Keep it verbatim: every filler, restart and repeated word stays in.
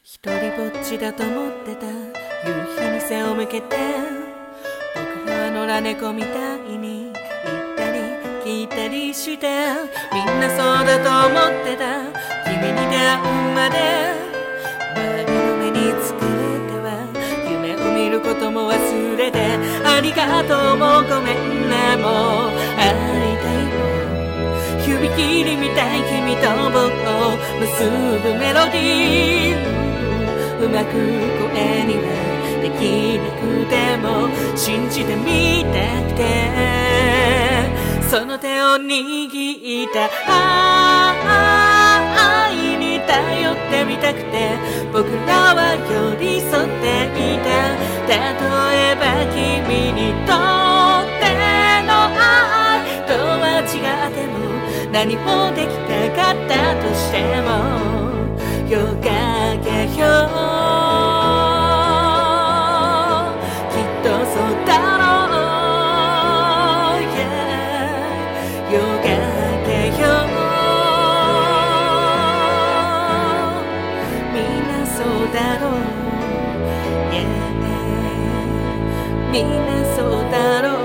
一人ぼっちだと思ってた夕日に背を向けて、僕らは野良猫みたいに行ったり聞いたりして、みんなそうだと思ってた君に出会うまで。周りの目に疲れては夢を見ることも忘れて、ありがとうもごめんねも会いたいも指切りみたい君と僕を結ぶメロディー、うまく声にはできなくても信じてみたくて、その手を握った愛に頼ってみたくて、僕らは寄り添っていた。例えば君にとっての愛とは違っても何もできなかったとしてもよかけよ、きっとそうだろう、yeah、よかけよ、みんなそうだろう、yeah、みんなそうだろう。